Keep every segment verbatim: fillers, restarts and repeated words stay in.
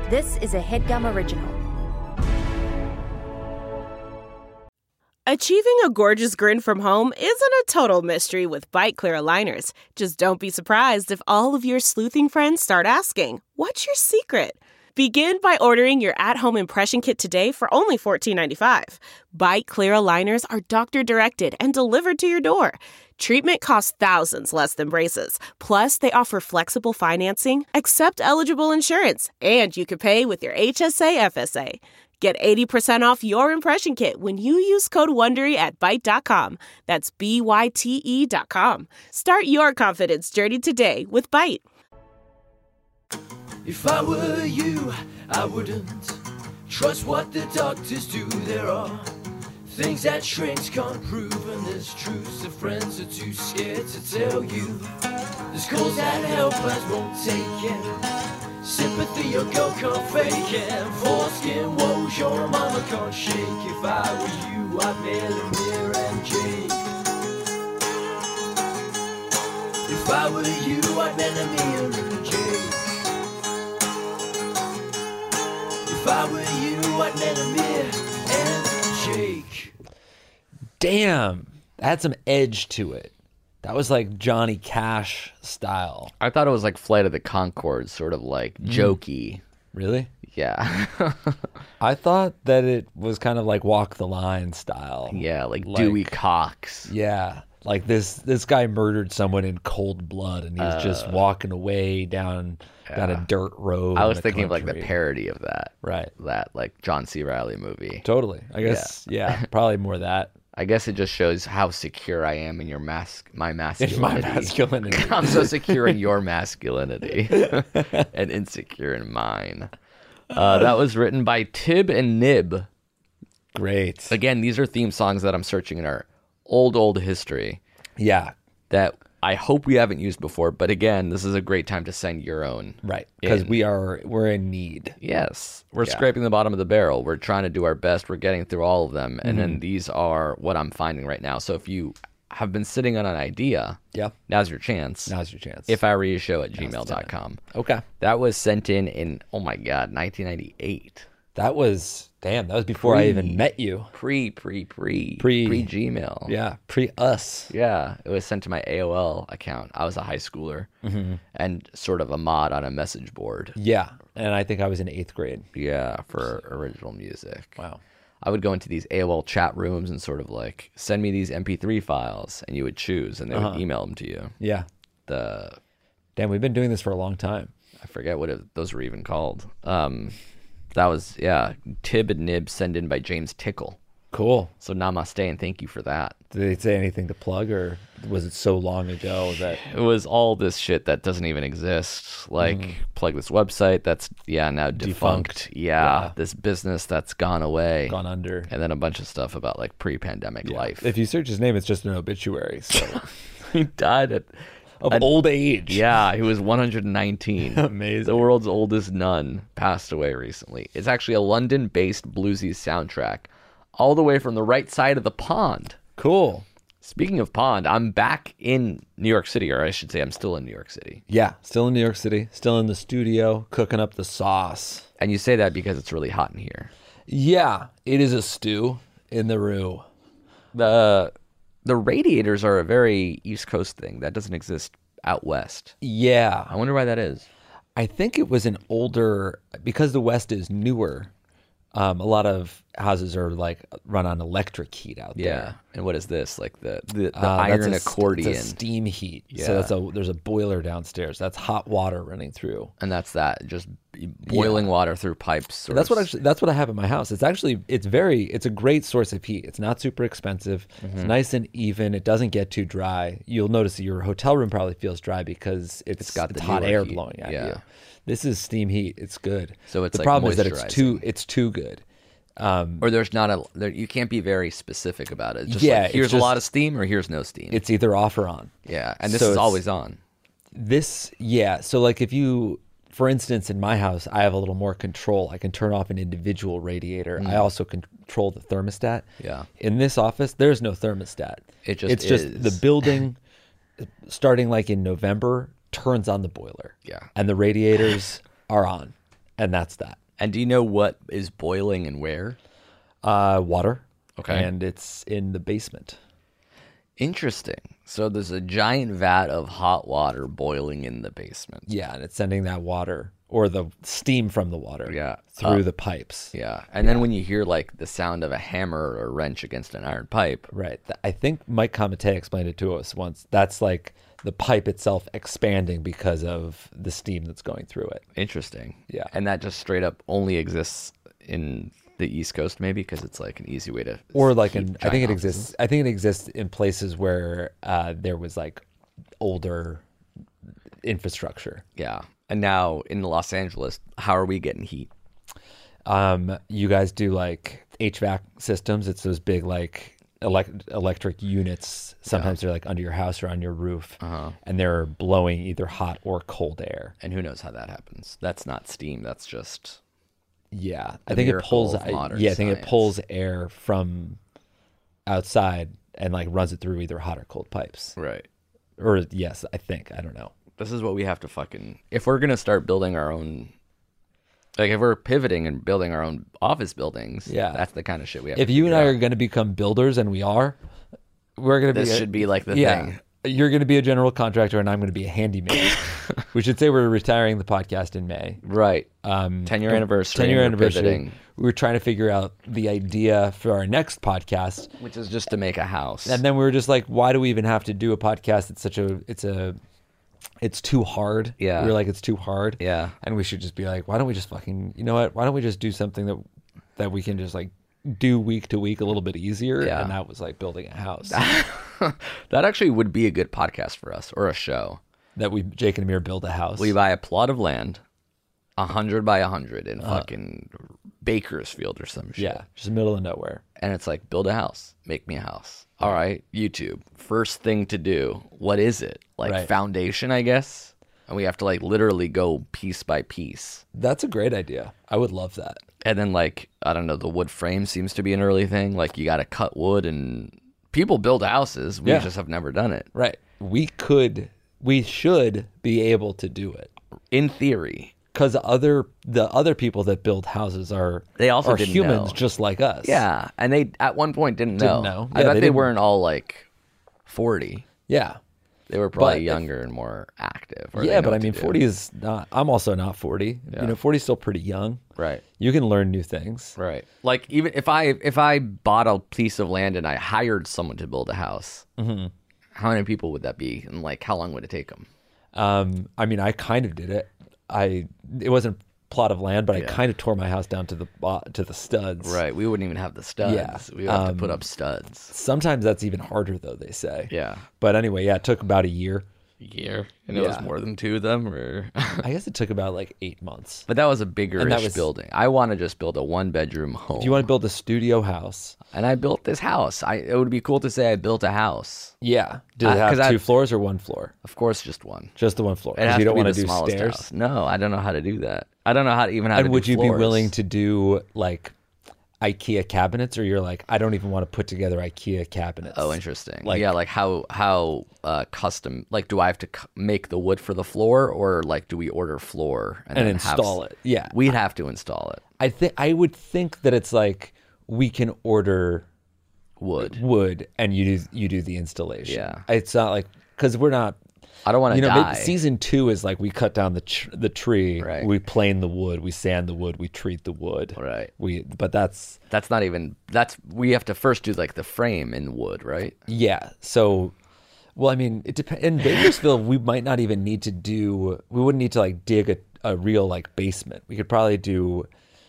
This is a HeadGum original. Achieving a gorgeous grin from home isn't a total mystery with Byte Clear aligners. Just don't be surprised if all of your sleuthing friends start asking, "What's your secret?" Begin by ordering your at-home impression kit today for only fourteen ninety-five. Byte Clear aligners are doctor-directed and delivered to your door. Treatment costs thousands less than braces. Plus, they offer flexible financing, accept eligible insurance, and you can pay with your H S A F S A. Get eighty percent off your impression kit when you use code WONDERY at Byte dot com. That's B Y T E dot com. Start your confidence journey today with Byte. If I were you, I wouldn't trust what the doctors do. There are things that shrinks can't prove, and there's truths that friends are too scared to tell you. There's calls that helpers won't take it. Sympathy your girl can't fake it. Foreskin woes your mama can't shake. If I were you, I'd mail a mirror and Jake. If I were you, I'd mail a mirror and Jake. If I were you, I'd mail a mirror and Jake. Damn, that had some edge to it. That was like Johnny Cash style. I thought it was like Flight of the Conchords, sort of like jokey. Really? Yeah. I thought that it was kind of like Walk the Line style. Yeah, like, Like- Dewey Cox. Yeah. Like this this guy murdered someone in cold blood, and he's just walking away down down a dirt road. I in was the thinking of like the country. parody of that. Right. That like John C. Reilly movie. Totally. I guess, yeah, probably more that. I guess it just shows how secure I am in your mas- my In masculinity. my masculinity. I'm so secure in your masculinity and insecure in mine. Uh, that was written by Tib and Nib. Great. Again, these are theme songs that I'm searching in our old, old history Yeah. that I hope we haven't used before. But again, this is a great time to send your own. Right. Because in. we are we're in need. Yes, we're Yeah. scraping the bottom of the barrel. We're trying to do our best. We're getting through all of them. And Mm-hmm. then these are what I'm finding right now. So if you have been sitting on an idea, Yeah. now's your chance. Now's your chance. If I were you, show at gmail dot com. Okay. That was sent in in, oh my God, nineteen ninety-eight. That was damn, that was before I even Pre- met you. Pre, pre, pre. Pre- Pre Gmail. Yeah. Pre us. Yeah, it was sent to my A O L account. I was a high schooler and sort of a mod on a message board. Yeah. And I think I was in eighth grade. Yeah, for original music. Wow. I would go into these A O L chat rooms and sort of like send me these M P three files, and you would choose, and they would email them to you. Yeah. The Damn, we've been doing this for a long time. I forget what it, those were even called. Um, that was yeah, Tib and Nib send in by James Tickle. Cool. So namaste and thank you for that. Did they say anything to plug, or was it so long ago that It was all this shit that doesn't even exist. Like plug this website that's yeah now defunct. Defunct. Yeah, Yeah. this business that's gone away. gone under? And then a bunch of stuff about like pre-pandemic life. If you search his name, it's just an obituary. So He died at of An- old age. Yeah, he was one hundred nineteen. Amazing. The world's oldest nun passed away recently. It's actually a London-based bluesy soundtrack, all the way from the right side of the pond. Cool. Speaking of pond, I'm back in New York City, or I should say I'm still in New York City. Yeah, still in New York City, still in the studio, cooking up the sauce. And you say that because it's really hot in here. Yeah, it is a stew in the roux. The the radiators are a very East Coast thing that doesn't exist out west. Yeah, I wonder why that is. I think it was an older, because the West is newer. Um, a lot of houses are like run on electric heat out Yeah. there. And what is this? Like the the, the Uh, that's iron a st- accordion. It's a steam heat. Yeah. So that's a there's a boiler downstairs. That's hot water running through. And that's that, just boiling water through pipes. sort That's of what actually that's what I have in my house. It's actually it's very it's a great source of heat. It's not super expensive. Mm-hmm. It's nice and even. It doesn't get too dry. You'll notice that your hotel room probably feels dry because it's, It's got the hot newer air heat. blowing at Yeah. you. This is steam heat. It's good. So it's the like problem is that it's moisturizing. too it's too good. Um, Or there's not a, there, you can't be very specific about it. It's just Yeah, like, it's here's a just- lot of steam or here's no steam. it's either off or on. yeah, and this so is it's- always on. This, yeah. So, like, if you, for instance, in my house, I have a little more control. I can turn off an individual radiator. I also control the thermostat. Yeah. In this office, there's no thermostat. It just it's just is. the building, starting like in November, turns on the boiler. Yeah. And the radiators are on. and that's that. And do you know what is boiling and where? Uh, water. Okay. And it's in the basement. Interesting. So there's a giant vat of hot water boiling in the basement. Yeah, and it's sending that water or the steam from the water Yeah. through Up. the pipes. Yeah. And then when you hear like the sound of a hammer or a wrench against an iron pipe. Right. Th- I think Mike Comite explained it to us once. That's like the pipe itself expanding because of the steam that's going through it. Interesting. Yeah. And that just straight up only exists in the East Coast, maybe, because it's like an easy way to. Or like heat in, I think it giant exists. I think it exists in places where uh, there was like older infrastructure. Yeah. And now in Los Angeles, how are we getting heat? Um, you guys do like H V A C systems. It's those big like elect- electric units. Sometimes they're like under your house or on your roof, Uh-huh. and they're blowing either hot or cold air. And who knows how that happens? That's not steam. That's just. Yeah, I The think it miracle pulls. of I- modern yeah, I think it science. pulls air from outside and like runs it through either hot or cold pipes. Right. Or yes, I think I don't know. This is what we have to fucking. If we're going to start building our own. Like, if we're pivoting and building our own office buildings, Yeah. that's the kind of shit we have If to you and figure I out. are going to become builders, and we are, we're going to be. This a- should be like the yeah, thing. You're going to be a general contractor, and I'm going to be a handyman. We should say we're retiring the podcast in May. Right. Um, ten year anniversary. ten year and we're anniversary. pivoting, We were trying to figure out the idea for our next podcast, which is just to make a house. and then we were just like, why do we even have to do a podcast? It's such a, it's a, it's too hard. Yeah. We were like, it's too hard. Yeah. And we should just be like, why don't we just fucking, you know what? Why don't we just do something that, that we can just like do week to week a little bit easier? Yeah. And that was like building a house That actually would be a good podcast for us, or a show. that we, Jake and Amir build a house. We buy a plot of land, a hundred by a hundred in fucking Bakersfield or some shit. yeah. Just middle of nowhere. And it's like, build a house, make me a house. All right, YouTube. First thing to do, what is it? Like Right. foundation, I guess. And we have to like literally go piece by piece. That's a great idea. I would love that. And then like, I don't know, the wood frame seems to be an early thing. Like you got to cut wood, and people build houses. We Yeah. just have never done it. Right. We could, we should be able to do it. In theory. Because other the other people that build houses are They also are didn't humans know. just like us. Yeah. And they at one point didn't know. Didn't know. I Yeah, bet they they, didn't- weren't all like forty. Yeah. They were probably But if- younger and more active. Or they Yeah, know but I what to mean, do. forty is not. I'm also not forty. Yeah. You know, forty is still pretty young. Right. You can learn new things. Right. Like even if I if I bought a piece of land and I hired someone to build a house, Mm-hmm. how many people would that be, and like how long would it take them? Um, I mean, I kind of did it. I it wasn't a plot of land, but I Yeah. kind of tore my house down to the bo- to the studs. Right. We wouldn't even have the studs. Yeah. We would have to put Um, up studs. Sometimes that's even harder, though. They say. Yeah. But anyway, yeah, it took about a year. Year. And it was Yeah. more than two of them, or. I guess it took about like eight months. But that was a bigger And that was- building. I want to just build a one bedroom home. If you want to build a studio house, And I built this house. I it would be cool to say I built a house. yeah, does Uh, it have 'cause I- two floors or one floor? Of course, just one. Just the one floor. It 'Cause has you don't to be want the to do smallest stairs. house. No, I don't know how to do that. I don't know how to even how to And do would you be floors. willing to do like IKEA cabinets, or you're like, I don't even want to put together IKEA cabinets? Oh, interesting. Like- yeah, like how how uh, custom? Like, do I have to c- make the wood for the floor, or like do we order floor and, And then have install s- it. Yeah. we'd have to install it. I think I would think that it's like we can order Wood. wood and you do you do the installation. Yeah. It's not like because we're not. I don't want to You know, die. maybe season two is like we cut down the tr- the tree, Right. we plane the wood, we sand the wood, we treat the wood, Right. We, but that's That's not even. That's we have to first do like the frame in wood, right? yeah. So, well, I mean, it depends. In Bakersfield, we might not even need to do. We wouldn't need to like dig a, a real like basement. We could probably do,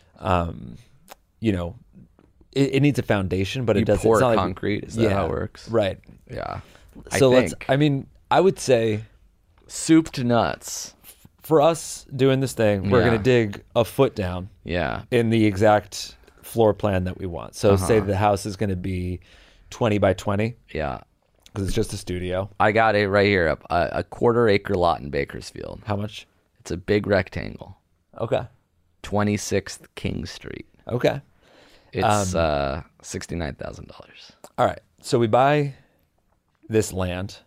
um, you know, it, it needs a foundation, but You it doesn't. pour it's not like- concrete? Is that how it works? Right. Yeah. So I let's. think. I mean, I would say soup to nuts. for us doing this thing, we're Yeah. gonna dig a foot down Yeah. in the exact floor plan that we want. So Uh-huh. say the house is going to be twenty by twenty Yeah. because it's just a studio. I got it right here. A, a quarter acre lot in Bakersfield. How much? It's a big rectangle. Okay. twenty-sixth King Street. Okay. It's Um, uh, sixty-nine thousand dollars. All right. So we buy this land.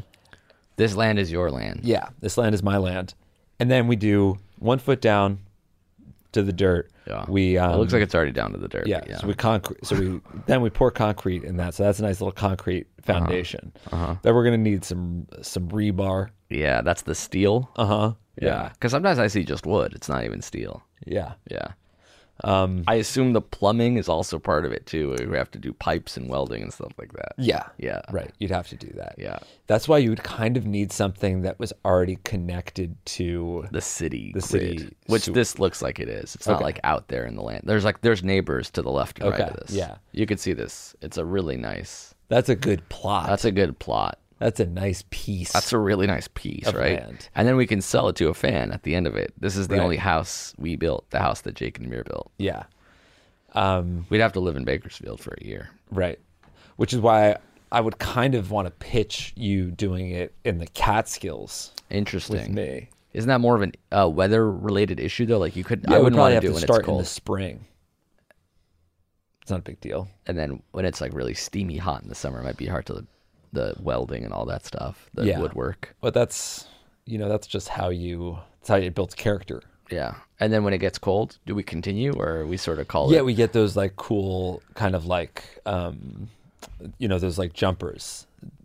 This land is your land. Yeah, this land is my land. And then we do one foot down, to the dirt. Yeah. We um, it looks like it's already down to the dirt. yeah, but yeah. So we concrete. So we then we pour concrete in that. So that's a nice little concrete foundation. Uh-huh. Then we're gonna need some some rebar. yeah, that's the steel. Uh huh. Yeah, because sometimes I see just wood. It's not even steel. Yeah. Yeah. Um, I assume the plumbing is also part of it too. We have to do pipes and welding and stuff like that. Yeah. Yeah. Right. You'd have to do that. Yeah. That's why you would kind of need something that was already connected to The city, The grid, city which sewer. this looks like it is. It's not Okay. like out there in the land. There's like there's neighbors to the left and right Okay, of this. yeah. you could see this. It's a really nice. That's a good plot. That's a good plot. That's a nice piece. That's a really nice piece, Of right? land. And then we can sell it to a fan at the end of it. This is the Right. only house we built, the house that Jake and Amir built. yeah. We'd have to live in Bakersfield for a year. Right. Which is why I would kind of want to pitch you doing it in the Catskills Interesting. with me. Isn't that more of a uh, weather-related issue though? Like you could, Yeah, I we wouldn't probably want have to do to it when start it's in cold, the spring. It's not a big deal. and then when it's like really steamy hot in the summer, it might be hard to the welding and all that stuff, the Yeah. woodwork. But that's, you know, that's just how you, that's how it builds character. Yeah. And then when it gets cold, do we continue or we sort of call Yeah, it? we get those like cool kind of like, um, you know, those like jumpers,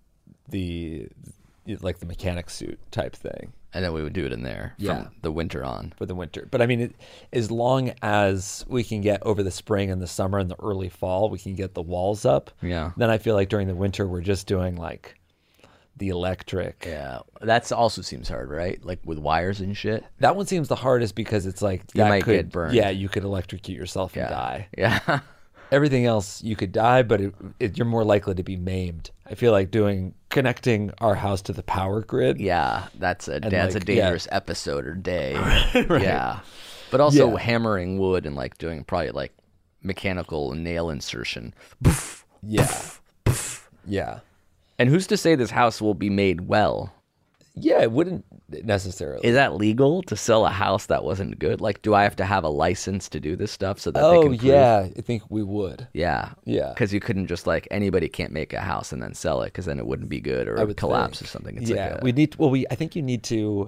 the, like the mechanic suit type thing. And then we would do it in there Yeah. from the winter on. For the winter. But I mean, it, as long as we can get over the spring and the summer and the early fall, we can get the walls up. Yeah. Then I feel like during the winter, we're just doing like the electric. Yeah. That's also seems hard, right? Like with wires and shit. That one seems the hardest because it's like You that might could, get burned. Yeah, you could electrocute yourself Yeah. and die. Yeah. Everything else you could die, but it, it, you're more likely to be maimed. I feel like doing connecting our house to the power grid. Yeah, that's a that's like, a yeah. dangerous episode or day. Yeah, but also Yeah. hammering wood and like doing probably like mechanical nail insertion. Poof. Yeah. Yeah. And who's to say this house will be made well? Yeah, it wouldn't necessarily. Is that legal to sell a house that wasn't good? Like, do I have to have a license to do this stuff so that they oh, can prove? yeah. I think we would. Yeah. Yeah. Because you couldn't just like anybody can't make a house and then sell it because then it wouldn't be good or I it would would collapse think. or something. It's yeah, like a, we need. Well, we. I think you need to.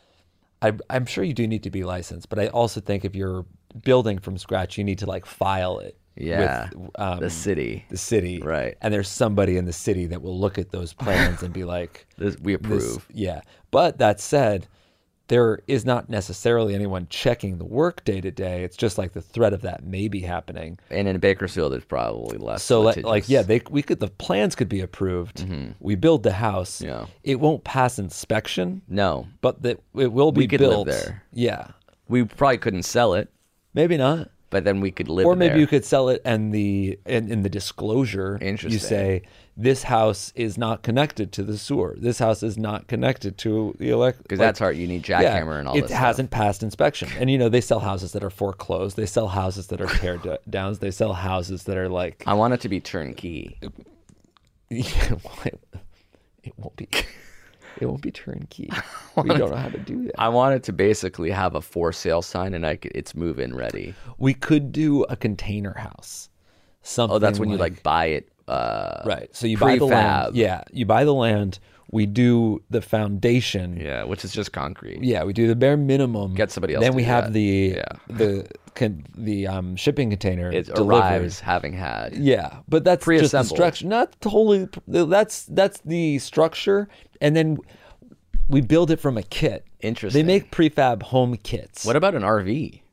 I, I'm sure you do need to be licensed, but I also think if you're building from scratch, you need to like file it. Yeah, with, um, the city. The city, Right. And there's somebody in the city that will look at those plans and be like, This, we this- approve. yeah. But that said, there is not necessarily anyone checking the work day to day. It's just like the threat of that may be happening. And in Bakersfield, there's probably less. So like, litigious. like yeah, they we could the plans could be approved. We build the house. Yeah. It won't pass inspection, No, but that it will be We could live built there. Yeah, we probably couldn't sell it, maybe not. but then we could live Or maybe there. you could sell it, and the in, in the disclosure, you Interesting. say this house is not connected to the sewer. This house is not connected to the elect. Because that's hard. You need jackhammer and all it this hasn't passed inspection. And you know they sell houses that are foreclosed. They sell houses that are tear d- downs. They sell houses that are like stuff. I want it to be turnkey. Yeah, well, it, it won't be. It won't be turnkey. We don't know how to do that. I want it to basically have a for sale sign and I could, it's move in ready. We could do a container house. Something. Oh, that's when you like buy it. Uh, right. So you buy the land. prefab. Yeah, you buy the land. We do the foundation. Yeah, which is just concrete. Yeah, we do the bare minimum. Get somebody else Then to we do have that. the Yeah. the con, the um, shipping container It delivered. arrives having had. Yeah, but that's just the Pre-assembled. structure. Not totally. That's that's the structure, and then we build it from a kit. Interesting. They make prefab home kits. What about an R V?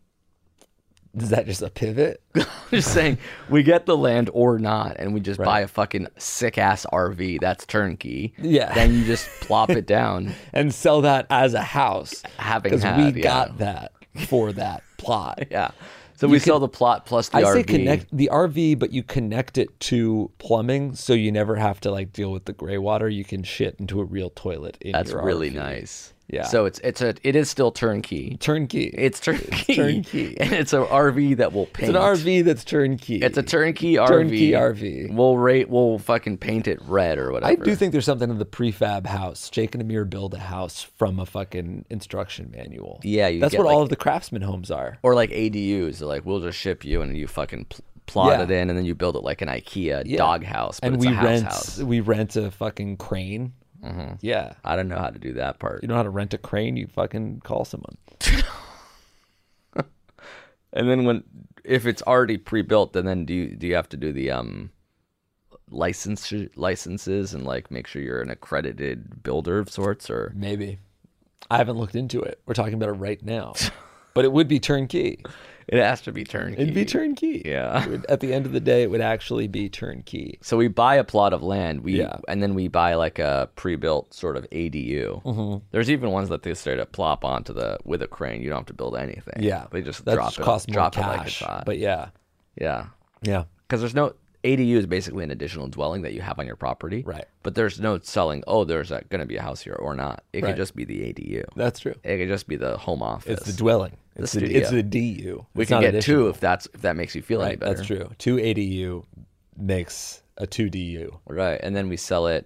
Is that just a pivot? I'm just saying, we get the land or not, and we just buy a fucking sick ass R V that's turnkey. Yeah. Then you just plop it down. And sell that as a house. Having because had, we yeah. got that for that plot. Yeah. So we sell the plot plus the I R V. say connect the R V, but you connect it to plumbing, so you never have to like deal with the gray water. You can shit into a real toilet in That's your really R V. nice. Yeah. So it's it's a it is still turnkey. Turnkey. It's turnkey. turnkey. And it's an R V that will paint. It's an R V that's turnkey. It's a turnkey R V. Turnkey R V. We'll rate. We'll fucking paint it red or whatever. I do think there's something in the prefab house. Jake and Amir build a house from a fucking instruction manual. Yeah, you that's get, what all like- of the craftsman homes are. Or like A D Us. They're like, we'll just ship you and you fucking pl- plot Yeah. it in, and then you build it like an IKEA Yeah. doghouse, but and it's we a house rent house. we rent a fucking crane. Mm-hmm. Yeah. I don't know how to do that part. You know how to rent a crane? You fucking call someone. And then when if it's already pre-built, then then do you do you have to do the um license licenses and like make sure you're an accredited builder of sorts, or Maybe. I haven't looked into it. We're talking about it right now. But it would be turnkey. it has to be turnkey? It'd be turnkey. Yeah. It would- at the end of the day, it would actually be turnkey. So we buy a plot of land, we Yeah. and then we buy like a pre-built sort of A D U. Mm-hmm. There's even ones that they straight up plop onto the with a crane. You don't have to build anything. Yeah. they just that drop just it, costs more drop cash. it like it's hot. But yeah. yeah, Yeah. because there's no A D U is basically an additional dwelling that you have on your property. Right. But there's no selling. Oh, there's going to be a house here or not. It Right. could just be the A D U. That's true. It could just be the home office. It's the dwelling. It's the, studio. it's the D U. We It's can not get additional. two if that's if that makes you feel any Right, better. that's true. Two A D U makes a two D U. Right, and then we sell it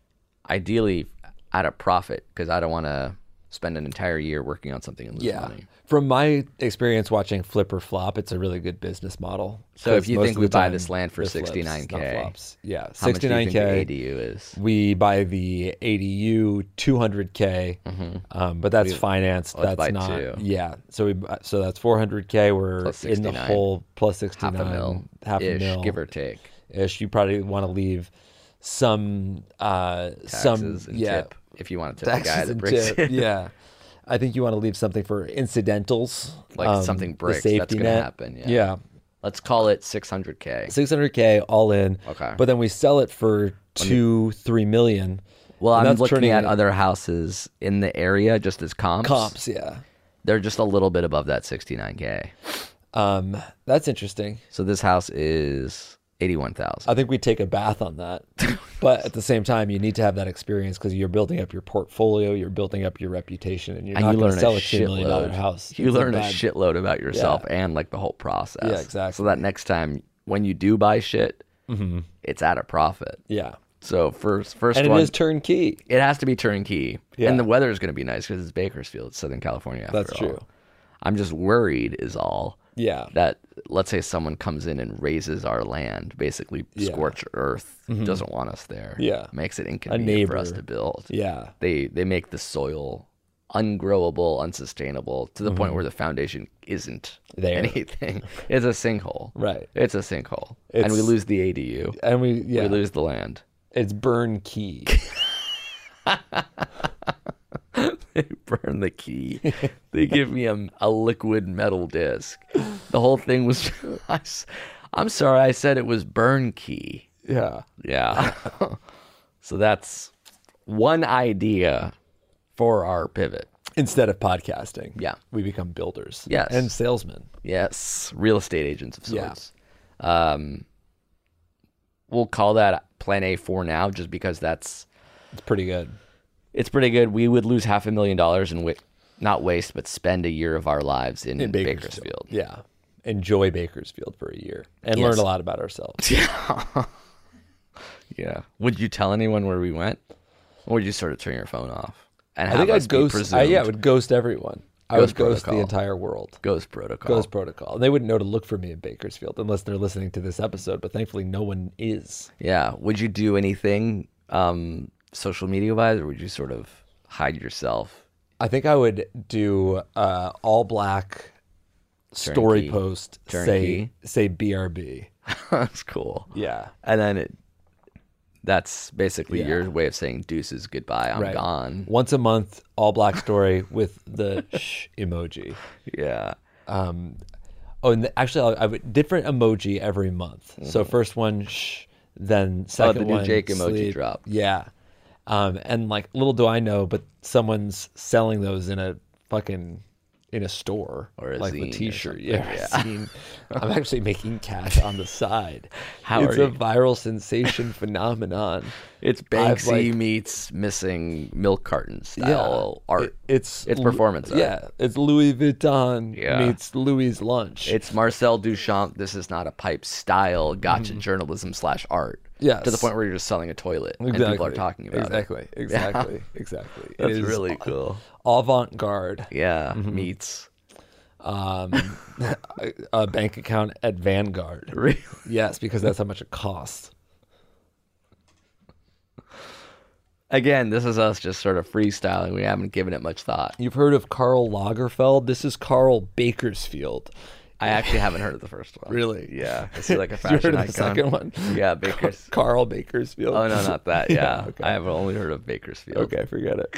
ideally at a profit because I don't want to spend an entire year working on something and lose Yeah. money. From my experience watching Flip or Flop, it's a really good business model. So if 'Cause you most think of we the buy time, this land for it flips, sixty-nine K, not flops. Yeah, How much do sixty-nine you think the K. A D U is? We buy the A D U two hundred K, um, but that's financed. let's That's buy not. two. Yeah, so we bu- so that's four hundred K. We're Plus in the sixty-nine. hole plus sixty-nine, Half a mil, half a ish, mil, give or take. ish. You probably want to leave some, uh, some, Taxes and yeah, tip if you want to tip the guy taxes that and breaks tip. it. Yeah, I think you want to leave something for incidentals, Like um, something the breaks, safety that's gonna net. happen, yeah. yeah. Let's call it six hundred K. six hundred K all in. Okay. But then we sell it for two, three million. Well, And I'm that's looking turning at it- other houses in the area just as comps. comps. Yeah. They're just a little bit above that sixty-nine K. Um, that's interesting. So this house is eighty-one thousand. I think we take a bath on that. But at the same time, you need to have that experience because you're building up your portfolio, you're building up your reputation, and you're And not you going learn to sell a a two million dollar shitload. house. You It's a learn a, bad- shitload about yourself Yeah. and like the whole process. Yeah, exactly. So that next time when you do buy shit, it's at a profit. Yeah. So first, first And one, it is turnkey. it has to be turnkey, Yeah. and the weather is going to be nice because it's Bakersfield, it's Southern California. After That's all. true. I'm just worried, is all. Yeah. That let's say someone comes in and raises our land, basically Yeah. scorched earth, doesn't want us there. Yeah. Makes it inconvenient for us neighbor. to build. Yeah. They they make the soil ungrowable, unsustainable to the point where the foundation isn't There. anything. It's a sinkhole. Right. It's a sinkhole. and we It's- lose the A D U. And we, yeah. We lose the land. It's burn key. They burn the key. They give me a, a liquid metal disc. The whole thing was. I s- I'm sorry, I said it was burn key. Yeah. Yeah. So that's one idea for our pivot. Instead of podcasting. Yeah. We become builders. Yes. And salesmen. Yes, real estate agents of Yeah. sorts. Um, we'll call that Plan A for now, just because that's It's pretty good. it's pretty good. We would lose half a million dollars and wi- not waste, but spend a year of our lives in, In Bakersfield. Bakersfield. Yeah. Enjoy Bakersfield for a year and Yes. learn a lot about ourselves. Yeah. Would you tell anyone where we went, or would you sort of turn your phone off and I have think us I'd be ghost. I, presumed? yeah, I would ghost everyone. I Ghost would ghost protocol. the entire world. Ghost protocol. Ghost protocol. And they wouldn't know to look for me in Bakersfield unless they're listening to this episode. But thankfully, no one is. Yeah. Would you do anything um, social media wise, or would you sort of hide yourself? I think I would do uh, all black story Turnkey. post. Turnkey. Say say B R B. That's cool. Yeah. And then it, that's basically Yeah. your way of saying deuces goodbye. I'm Right. gone. Once a month, all black story with the shh emoji. Yeah. Um, oh, and the, actually, I would different emoji every month. So first one, shh, then second Mm-hmm. Oh, the new one, Jake emoji sleep. drop. Yeah, um, and like little do I know, but someoo's selling those in a fucking in a store Or a like zine the or T-shirt. something, Yeah, yeah. zine. I'm actually making cash on the side. How it's are a you? viral sensation phenomenon. It's I've, Banksy like- meets missing milk carton style art. It- it's It's performance art. Yeah, it's Louis Vuitton Yeah. meets Louis' lunch. It's Marcel Duchamp. This is not a pipe style gotcha journalism slash art. Mm-hmm. Yes. To the point where you're just selling a toilet and people are talking about exactly, it. Exactly, exactly, It That's is really cool. Avant-garde. Yeah. Mm-hmm. Meets. Um, a, a bank account at Vanguard. Really? Yes, because that's how much it costs. Again, this is us just sort of freestyling. We haven't given it much thought. You've heard of Karl Lagerfeld? This is Karl Bakersfield. I actually haven't heard of the first one. Really? Yeah. Is he like a You fashion heard of the icon? second one? Yeah, Baker's. Carl Bakersfield. Oh, no, not that. Yeah. okay. I have only heard of Bakersfield. Okay, forget it.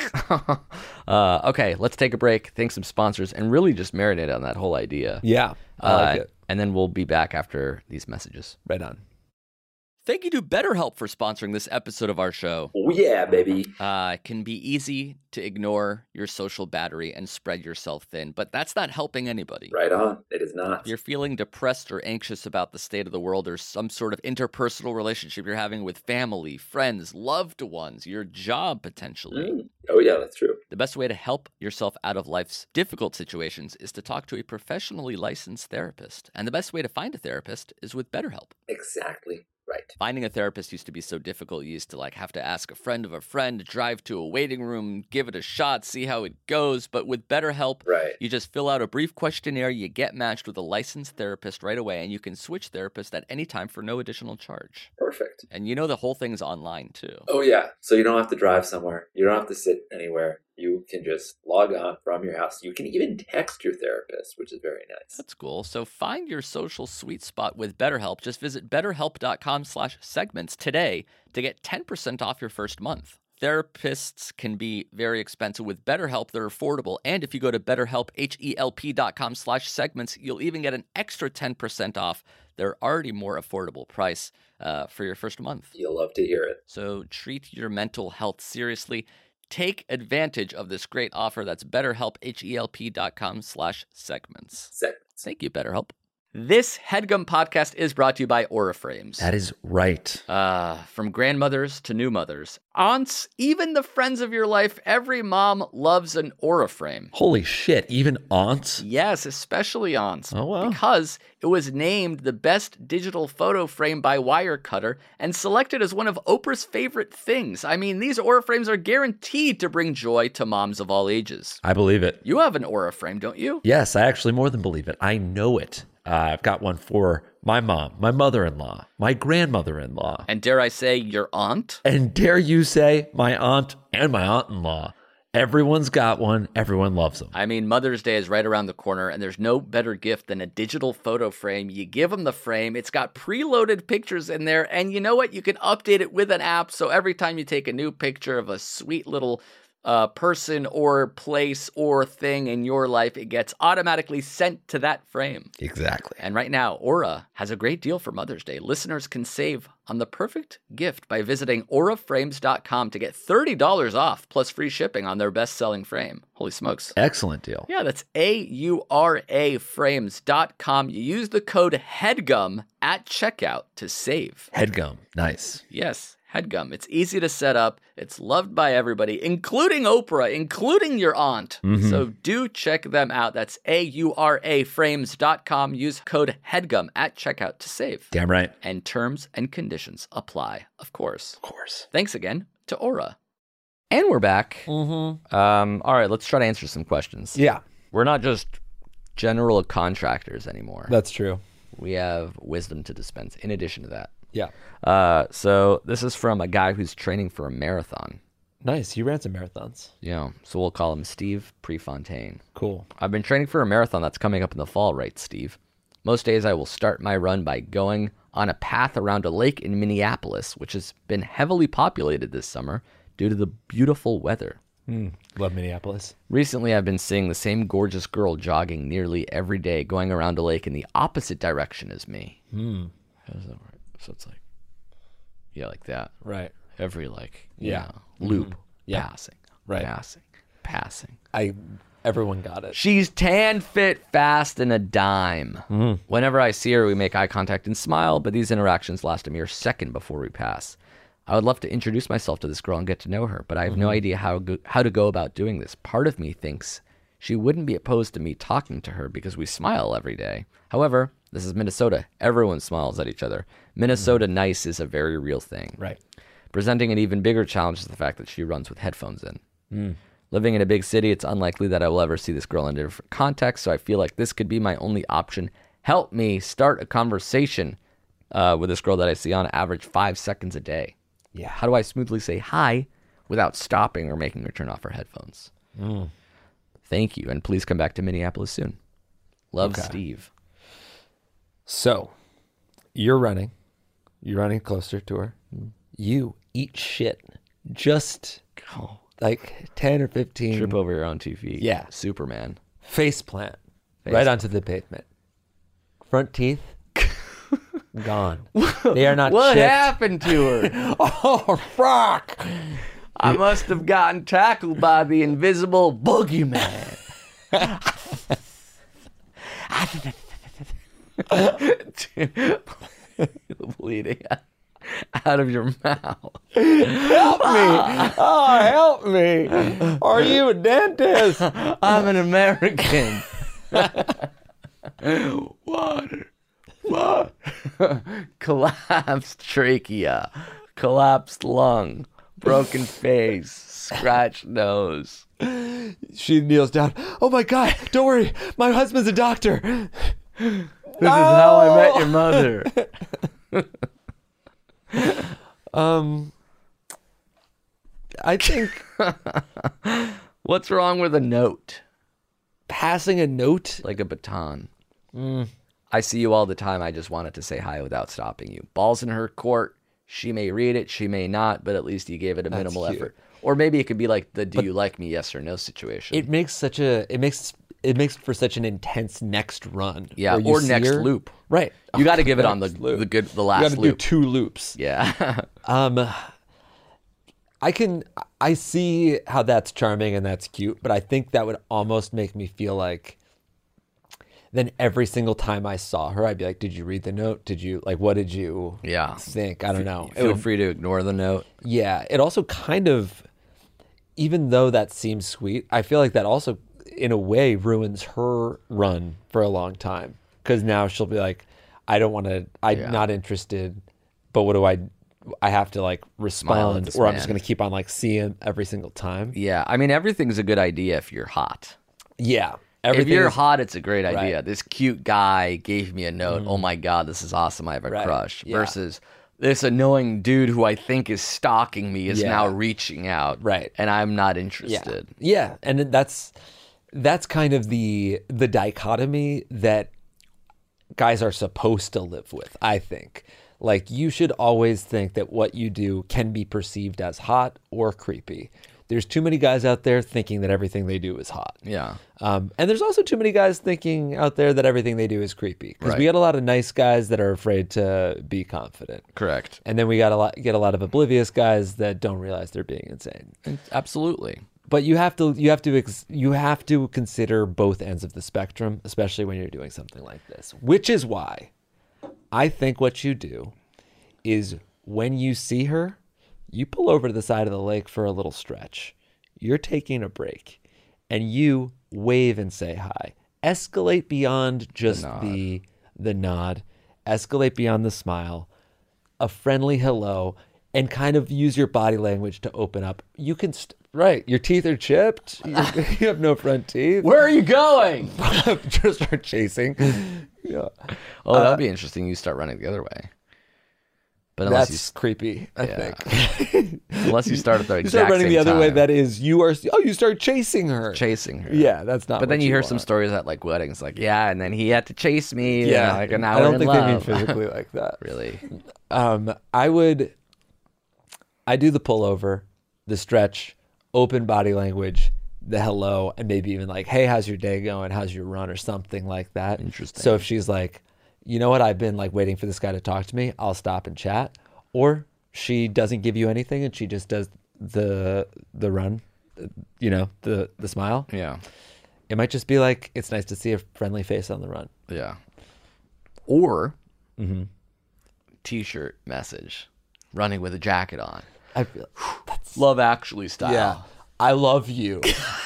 uh, okay, let's take a break, thank some sponsors, and really just marinate on that whole idea. Yeah, I like Uh, it. And then we'll be back after these messages. Right on. Thank you to BetterHelp for sponsoring this episode of our show. Oh, yeah, baby. Uh, it can be easy to ignore your social battery and spread yourself thin, but that's not helping anybody. Right on. It is not. If you're feeling depressed or anxious about the state of the world or some sort of interpersonal relationship you're having with family, friends, loved ones, your job potentially, Mm. Oh, yeah, that's true. the best way to help yourself out of life's difficult situations is to talk to a professionally licensed therapist. And the best way to find a therapist is with BetterHelp. Exactly right. Finding a therapist used to be so difficult. You used to like have to ask a friend of a friend, drive to a waiting room, give it a shot, see how it goes. But with BetterHelp, Right. you just fill out a brief questionnaire, you get matched with a licensed therapist right away, and you can switch therapists at any time for no additional charge. Perfect. And you know the whole thing's online too. Oh, yeah. So you don't have to drive somewhere. You don't have to sit anywhere. You can just log on from your house. You can even text your therapist, which is very nice. That's cool. So find your social sweet spot with BetterHelp. Just visit betterhelp.com slash segments today to get ten percent off your first month. Therapists can be very expensive. With BetterHelp, they're affordable. And if you go to betterhelp, H-E-L-P dot com slash segments, you'll even get an extra ten percent off their already more affordable price uh, for your first month. You'll love to hear it. So treat your mental health seriously. Take advantage of this great offer. That's betterhelp, H-E-L-P dot com slash segments. Segments. Thank you, BetterHelp. This HeadGum podcast is brought to you by Aura Frames. That is right. Uh, from grandmothers to new mothers, aunts, even the friends of your life, every mom loves an Aura frame. Holy shit, even aunts? Yes, especially aunts. Oh, wow. Because it was named the best digital photo frame by Wirecutter and selected as one of Oprah's favorite things. I mean, these Aura frames are guaranteed to bring joy to moms of all ages. I believe it. You have an Aura frame, don't you? Yes, I actually more than believe it. I know it. Uh, I've got one for my mom, my mother-in-law, my grandmother-in-law, And dare I say, your aunt? and dare you say my aunt and my aunt-in-law. Everyone's got one. Everyone loves them. I mean, Mother's Day is right around the corner, and there's no better gift than a digital photo frame. You give them the frame, it's got preloaded pictures in there, and you know what? You can update it with an app, so every time you take a new picture of a sweet little uh, person or place or thing in your life, it gets automatically sent to that frame. Exactly. And right now, Aura has a great deal for Mother's Day. Listeners can save on the perfect gift by visiting aura frames dot com to get thirty dollars off plus free shipping on their best-selling frame. Holy smokes. Excellent deal. Yeah, that's A U R A frames dot com. You use the code HEADGUM at checkout to save. Headgum. Nice. Yes, HEADGUM. It's easy to set up. It's loved by everybody, including Oprah, including your aunt. Mhm. So do check them out. That's A U R A frames dot com. Use code HEADGUM at checkout to save. Damn right. And terms and conditions apply, of course. Of course. Thanks again to Aura. And we're back. Mm-hmm. Um, all right, let's try to answer some questions. Yeah, We're not just general contractors anymore. that's true. We have wisdom to dispense in addition to that. Yeah. Uh, so this is from a guy who's training for a marathon. Nice. You ran some marathons. Yeah, so we'll call him Steve Prefontaine. Cool. I've been training for a marathon that's coming up in the fall, writes Steve. Most days I will start my run by going on a path around a lake in Minneapolis, which has been heavily populated this summer due to the beautiful weather. Mm, love Minneapolis. Recently, I've been seeing the same gorgeous girl jogging nearly every day, going around a lake in the opposite direction as me. Mm. How does that work? So it's like, yeah, like that. Right. Every like, Yeah. yeah, loop, Mhm. Yeah. passing, Right. passing, passing. I. Everyone got it. She's tan, fit, fast, and a dime. Mm. Whenever I see her, we make eye contact and smile, but these interactions last a mere second before we pass. I would love to introduce myself to this girl and get to know her, but I have no idea how go- how to go about doing this. Part of me thinks she wouldn't be opposed to me talking to her because we smile every day. However, this is Minnesota. Everyone smiles at each other. Minnesota nice is a very real thing. Right. Presenting an even bigger challenge is the fact that she runs with headphones in. Mm. Living in a big city, it's unlikely that I will ever see this girl in a different context, so I feel like this could be my only option. Help me start a conversation uh, with this girl that I see on average five seconds a day. Yeah. How do I smoothly say hi without stopping or making her turn off her headphones? Mm. Thank you, and please come back to Minneapolis soon. Love, Okay. Steve. So you're running. You're running closer to her. You eat shit. Just Oh, like ten or fifteen. trip over your own two feet. Yeah. Superman. Face plant. Face right plant. onto the pavement. Front teeth. Gone. They are not What chipped. happened to her? Oh, fuck. I must have gotten tackled by the invisible boogeyman. Bleeding out of your mouth. Help me. Oh, help me. Are you a dentist? I'm an American. Water. Water. Collapsed trachea. Collapsed lung. Broken face. Scratched nose. She kneels down. Oh, my God. Don't worry. My husband's a doctor. This is how I met your mother. Um, I think What's wrong with a note? passing a note. Like a baton. I see you all the time. I just wanted to say hi without stopping you. Ball's in her court. She may read it. She may not. But at least you gave it a That's minimal cute. effort. Or maybe it could be like the "Do you like me? Yes or no" situation. It makes such a. It makes. It makes for such an intense next run. yeah. where you Or see next her- loop. Right. You got to give it on the Next loop. the good the You last got to do loop. two loops. Yeah. Um, I can. I see how that's charming and that's cute, but I think that would almost make me feel like. Then every single time I saw her, I'd be like, "Did you read the note? Did you like? What did you Yeah. think? I don't know." It Feel would- free to ignore the note. Yeah, it also kind of, even though that seems sweet, I feel like that also, in a way, ruins her run for a long time. Because now she'll be like, I don't want to, I'm Yeah. not interested, but what do I, I have to like Smile at respond, this or I'm man. just going to keep on like seeing every single time. Yeah. I mean, everything's a good idea if you're hot. Yeah. If Everything you're is- hot, it's a great idea. Right. This cute guy gave me a note. Oh my God, this is awesome. I have a Right. crush. Yeah. Versus this annoying dude who I think is stalking me is Yeah. now reaching out. Right. And I'm not Yeah. interested. Yeah. And then that's, that's kind of the, the dichotomy that guys are supposed to live with, I think. Like, you should always think that what you do can be perceived as hot or creepy. There's too many guys out there thinking that everything they do is hot. Yeah. Um, and there's also too many guys thinking out there that everything they do is creepy. Because Right. we got a lot of nice guys that are afraid to be confident. Correct. And then we got a lot, get a lot of oblivious guys that don't realize they're being insane. Absolutely. But you have to you have to ex- you have to consider both ends of the spectrum, especially when you're doing something like this. Which is why I think what you do is when you see her, you pull over to the side of the lake for a little stretch. You're taking a break, and you wave and say hi. Escalate beyond just nod. the the nod. Escalate beyond the smile. A friendly hello, and kind of use your body language to open up. You can, st- right, your teeth are chipped. You, you have no front teeth. Where are you going? Just start chasing. Yeah. Oh, that'd be interesting. You start running the other way. But unless That's you creepy, I Yeah. think. unless you start at the You exact start running same the other way, time, that is, you are, oh, you start chasing her. chasing her. Yeah, that's not But then what you hear want. some stories at like weddings, like yeah, and then he had to chase me. Yeah, and like an I hour don't in think they mean love. physically like that. Really? Um, I would, I do the pullover, the stretch, open body language, the hello, and maybe even like, hey, how's your day going? How's your run or something like that. Interesting. So if she's like, you know what, I've been like waiting for this guy to talk to me, I'll stop and chat. Or she doesn't give you anything and she just does the the run, you know, the the smile. Yeah. It might just be like, it's nice to see a friendly face on the run. Yeah. Or Mm-hmm. t-shirt message, running with a jacket on. I feel that's Love Actually style. yeah. I love you.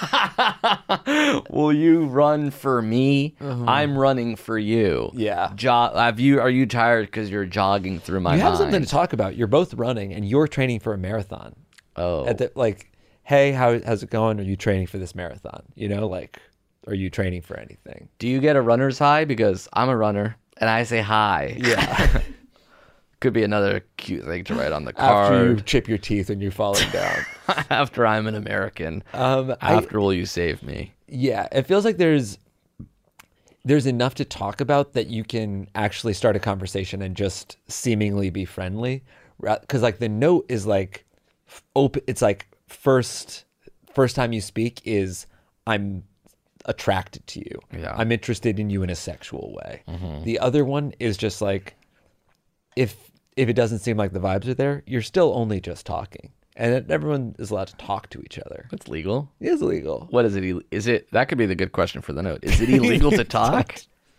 Will you run for me? I'm running for you. Uh-huh. Yeah. Jo- have you? Are you tired because you're jogging through my You have mind? something to talk about. You're both running and you're training for a marathon. Oh, At the, like, hey, how, how's it going? Are you training for this marathon? You know, like, are you training for anything? do you get a runner's high? Because I'm a runner and I say hi. Yeah. Could be another cute thing to write on the After you card. chip your teeth when you're falling down. After I'm an American. Um, I, After will you save me? yeah, it feels like there's there's enough to talk about that you can actually start a conversation and just seemingly be friendly. Because like the note is like open. It's like first first time you speak is I'm attracted to you. Yeah. I'm interested in you in a sexual way. Mm-hmm. The other one is just like if if it doesn't seem like the vibes are there, you're still only just talking. And everyone is allowed to talk to each other. It's legal. It is illegal. What is it? Ill- Is it? That could be the good question for the note. Is it illegal to talk?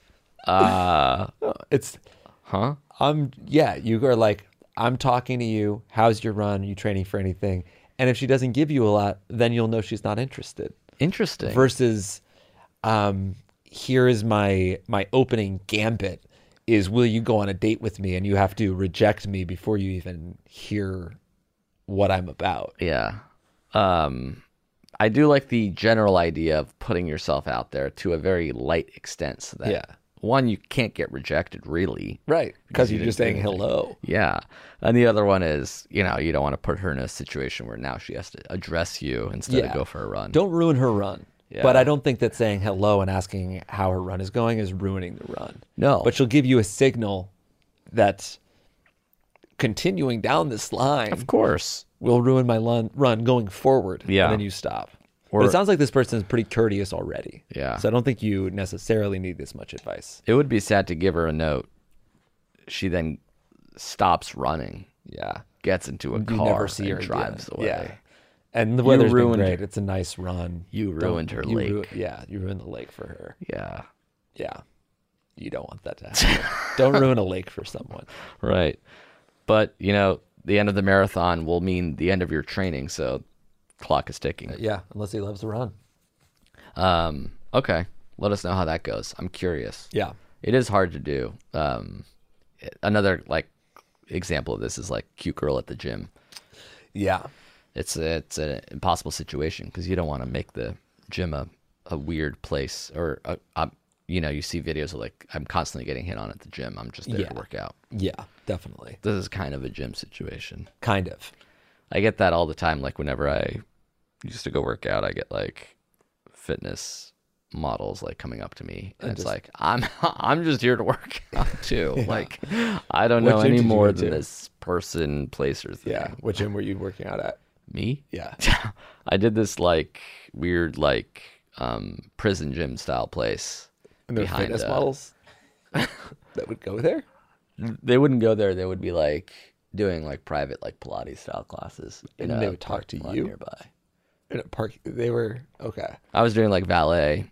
Uh, It's huh? I'm yeah, you are like, I'm talking to you. How's your run? Are you training for anything? And if she doesn't give you a lot, then you'll know she's not interested. Interesting. Versus, um, here is my my opening gambit is, will you go on a date with me? And you have to reject me before you even hear what I'm about. Yeah. Um, I do like the general idea of putting yourself out there to a very light extent. So that Yeah. one, you can't get rejected really. Right. Because you you're just didn't saying do anything. hello. Yeah. And the other one is, you know, you don't want to put her in a situation where now she has to address you instead of go for a run. Don't ruin her run. Yeah. But I don't think that saying hello and asking how her run is going is ruining the run. No. But she'll give you a signal that continuing down this line Of course. will ruin my lun- run going forward. Yeah. And then you stop. Or- but it sounds like this person is pretty courteous already. Yeah. So I don't think you necessarily need this much advice. It would be sad to give her a note. She then stops running, Yeah. gets into a You car, never see her and drives again. away. Yeah. And the weather's been ruined- great. It's a nice run. You Don't- ruined her you lake. ru- yeah, you ruined the lake for her. Yeah. Yeah. You don't want that to happen. Don't ruin a lake for someone. Right. But, you know, the end of the marathon will mean the end of your training, so clock is ticking. Yeah, unless he loves the run. Um, okay. Let us know how that goes. I'm curious. Yeah. It is hard to do. Um, another, like, example of this is, like, cute girl at the gym. Yeah. It's a, it's an impossible situation because you don't want to make the gym a, a weird place or, a, a, you know, you see videos of, like, I'm constantly getting hit on at the gym. I'm just there Yeah. to work out. Yeah, definitely. This is kind of a gym situation. Kind of. I get that all the time. Like whenever I used to go work out, I get like fitness models like coming up to me, and I it's just- like I'm I'm just here to work out too. Yeah. Like I don't What know gym any did you more go than to? this person, place, or thing. Yeah. What gym were you working out at? Me? Yeah. I did this like weird like um prison gym style place. And there were behind, fitness uh, models that would go there? They wouldn't go there. They would be like doing like private like Pilates style classes. in And they a would talk to parking lot you? nearby. In a park. They were, okay. I was doing like valet.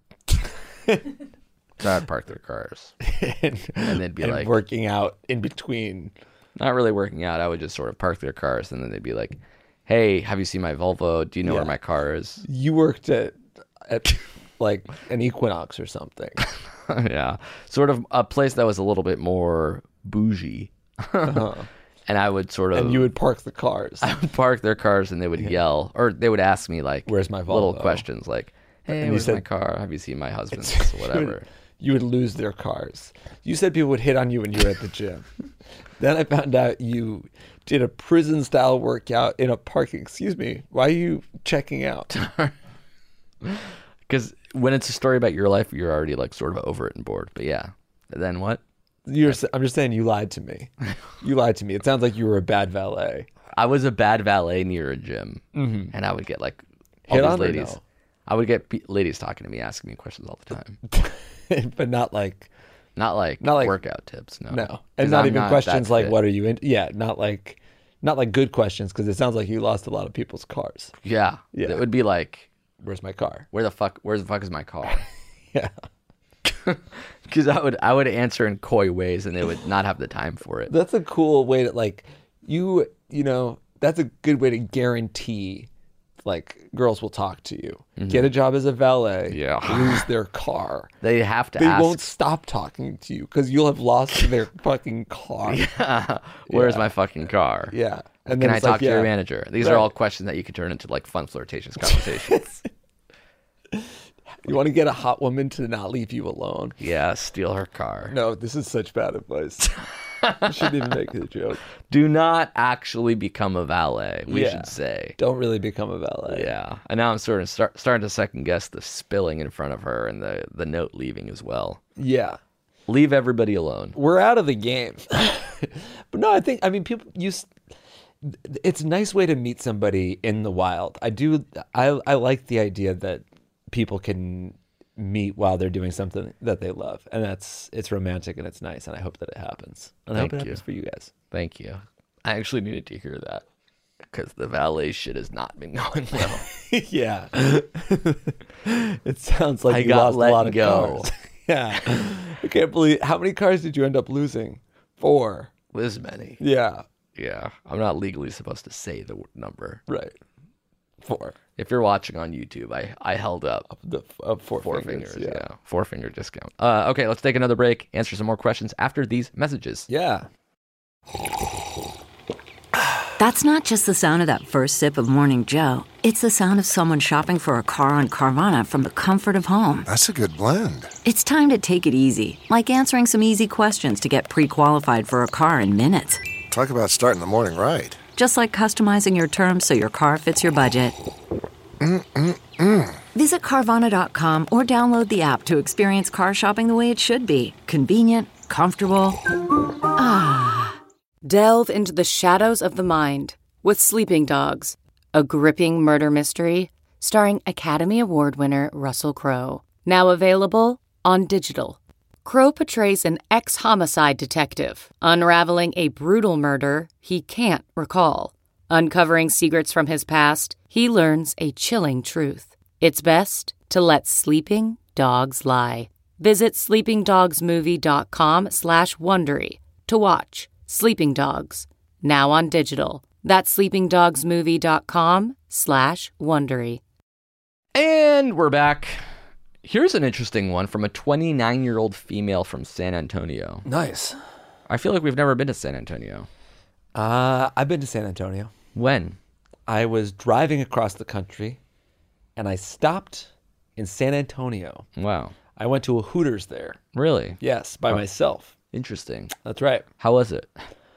So I'd park their cars. and, And they'd be and like- working out in between. Not really working out. I would just sort of park their cars, and then they'd be like, "Hey, have you seen my Volvo? Do you know Yeah. where my car is?" You worked at, at like an Equinox or something. Yeah, sort of a place that was a little bit more bougie. Uh-huh. And I would sort of And you would park the cars. I would park their cars, and they would yell, or they would ask me like, Where's my little Volvo? questions like, "Hey, And you where's my said- car? Have you seen my husband's?" You Whatever. would, you would lose their cars. You said people would hit on you when you were at the gym. Then I found out you did a prison style workout in a parking. Excuse me. Why are you checking out? Because when it's a story about your life, you're already like sort of over it and bored. But yeah, then what? You're, s- I'm just saying you lied to me. You lied to me. It sounds like you were a bad valet. I was a bad valet near a gym, mm-hmm. and I would get like all Hit these on or ladies. no? I would get pe- ladies talking to me, asking me questions all the time. But not like, Not like Not like- workout tips. No, no. 'Cause And not I'm even that questions like, fit. what are you in? Yeah, not like, not like good questions, because it sounds like you lost a lot of people's cars. Yeah, Yeah. It would be like, Where's my car? where the fuck? Where the fuck is my car? Yeah. Because I would I would answer in coy ways, and they would not have the time for it. That's a cool way to like you you know that's a good way to guarantee like girls will talk to you. Get a job as a valet. Mm-hmm. Yeah. Lose their car. They have to They ask. won't stop talking to you because you'll have lost their fucking car. Yeah. Where's Yeah. my fucking car? And Can I it's talk like, to your yeah, manager? These Right. are all questions that you can turn into like fun flirtatious conversations. You want to get a hot woman to not leave you alone. Yeah, steal her car. No, this is such bad advice. I shouldn't even make the joke. Do not actually become a valet, we Yeah. should say. Don't really become a valet. Yeah. And now I'm sort of start, starting to second guess the spilling in front of her and the, the note leaving as well. Yeah. Leave everybody alone. We're out of the game. But no, I think, I mean, people use, it's a nice way to meet somebody in the wild. I do, I, I like the idea that people can meet while they're doing something that they love. And that's, it's romantic and it's nice. And I hope that it happens. And I Thank hope it you. happens for you guys. Thank you. I actually needed to hear that because the valet shit has not been going well. Yeah. It sounds like I you got lost let a lot of go. cars. Yeah. I can't believe, how many cars did you end up losing? Four. This many. Yeah. Yeah. I'm not legally supposed to say the number. Right. Four. If you're watching on YouTube, I, I held up The uh, four, four fingers. fingers. Yeah. Four finger discount. Uh, okay, let's take another break, answer some more questions after these messages. Yeah. That's not just the sound of that first sip of Morning Joe. It's the sound of someone shopping for a car on Carvana from the comfort of home. That's a good blend. It's time to take it easy, like answering some easy questions to get pre-qualified for a car in minutes. Talk about starting the morning right. Just like customizing your terms so your car fits your budget. Mm-mm-mm. Visit Carvana dot com or download the app to experience car shopping the way it should be. Convenient, comfortable. Delve into the shadows of the mind with Sleeping Dogs, a gripping murder mystery starring Academy Award winner Russell Crowe. Now available on digital. Crowe portrays an ex-homicide detective unraveling a brutal murder he can't recall. Uncovering secrets from his past, he learns a chilling truth. It's best to let sleeping dogs lie. Visit sleepingdogsmovie.com slash Wondery to watch Sleeping Dogs, now on digital. That's sleepingdogsmovie.com slash Wondery. And we're back. Here's an interesting one from a twenty-nine-year-old female from San Antonio. Nice. I feel like we've never been to San Antonio. Uh, I've been to San Antonio. When? I was driving across the country, and I stopped in San Antonio. Wow. I went to a Hooters there. Really? Yes, by Oh. myself. Interesting. That's right. How was it?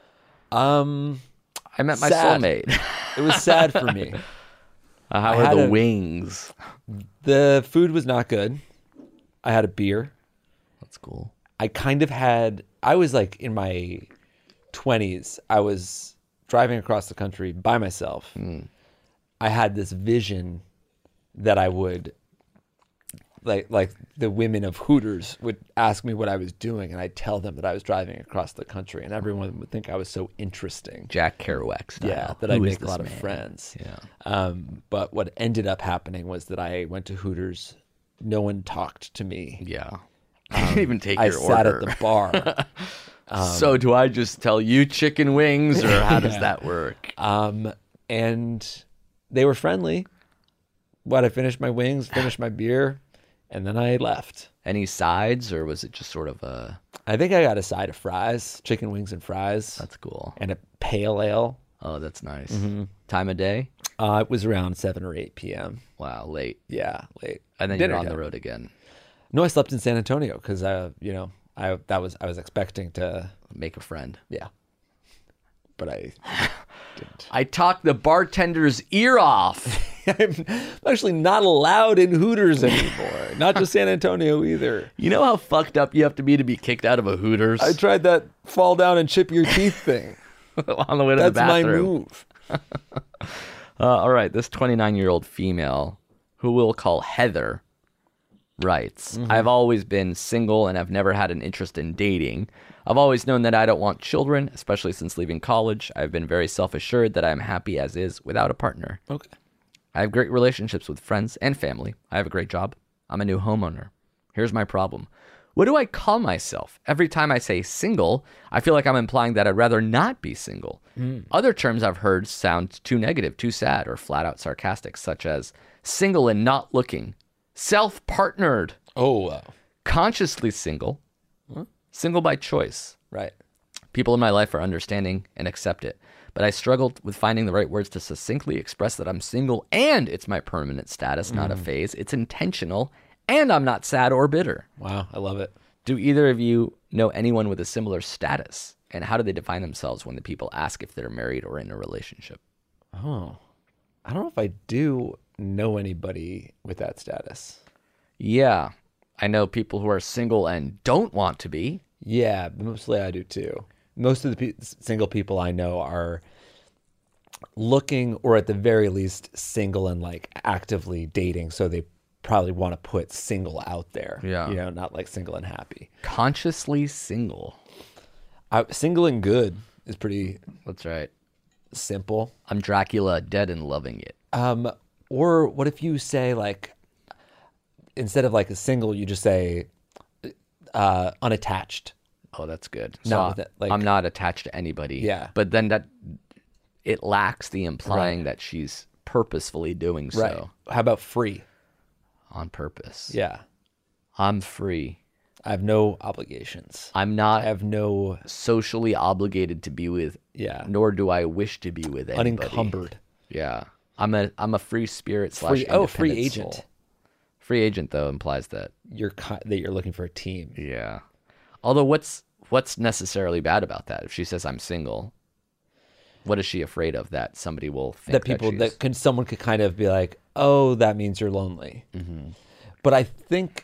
Um, I met my sad. soulmate. It was sad for me. Uh, how I were had the a- wings? The food was not good. I had a beer. That's cool. I kind of had, I was like in my twenties. I was driving across the country by myself. Mm. I had this vision that I would, like, like the women of Hooters would ask me what I was doing, and I'd tell them that I was driving across the country, and everyone would think I was so interesting. Jack Kerouac style. Yeah, that Who I'd is make a this lot of man? friends. Yeah. Um, but what ended up happening was that I went to Hooters. No one talked to me. Yeah. I didn't even take I your sat order. at the bar. so do I just tell you chicken wings, or how does Yeah. that work? Um, and they were friendly. What, I finished my wings, finished my beer, and then I left. Any sides, or was it just sort of a... I think I got a side of fries, chicken wings and fries, That's cool. and a pale ale. Oh, that's nice. Mm-hmm. Time of day? Uh, it was around seven or eight p.m. Wow, late. Yeah, late. And then Dinner you're on time. the road again. No, I slept in San Antonio because I, you know, I that was I was expecting to, Make a friend. yeah, but I didn't. I talked the bartender's ear off. I'm actually not allowed in Hooters anymore. Not just San Antonio either. You know how fucked up you have to be to be kicked out of a Hooters? I tried that fall down and chip your teeth thing. on the way to That's the my bathroom. move. Uh, all right, this twenty-nine-year-old female, who we'll call Heather, writes, I've always been single and I've never had an interest in dating. I've always known that I don't want children, especially since leaving college. I've been very self-assured that I'm happy as is without a partner. Okay. I have great relationships with friends and family. I have a great job. I'm a new homeowner. Here's my problem. What do I call myself? Every time I say single, I feel like I'm implying that I'd rather not be single. Other terms I've heard sound too negative, too sad, or flat out sarcastic, such as single and not looking, self-partnered, Oh, wow. consciously single, single by choice. Right. People in my life are understanding and accept it, but I struggled with finding the right words to succinctly express that I'm single and it's my permanent status, not a phase. It's intentional, and I'm not sad or bitter. Wow, I love it. Do either of you know anyone with a similar status? And how do they define themselves when the people ask if they're married or in a relationship? Oh, I don't know if I do know anybody with that status. Yeah. I know people who are single and don't want to be. Yeah, mostly I do too. Most of the pe- single people I know are looking, or at the very least, single and like actively dating. So they probably want to put single out there. Yeah. You know, not like single and happy. Consciously single. I, single and good is pretty That's right. simple. I'm Dracula, dead and loving it. Um, or what if you say like, instead of like a single, you just say uh, unattached. Oh, that's good. Not So with it, like- I'm not attached to anybody. Yeah. But then that it lacks the implying Right. that she's purposefully doing so. Right. How about free? On purpose. Yeah. I'm free. I have no obligations. I'm not I have no, socially obligated to be with, yeah, nor do I wish to be with anybody. unencumbered. Yeah. I'm a I'm a free spirit slash Free, oh, free independent agent. soul. Free agent though implies that. You're ki- that you're looking for a team. Yeah. Although what's what's necessarily bad about that? If she says I'm single, what is she afraid of that somebody will think That people she's- that can someone could kind of be like, oh, that means you're lonely. Mm-hmm. But I think,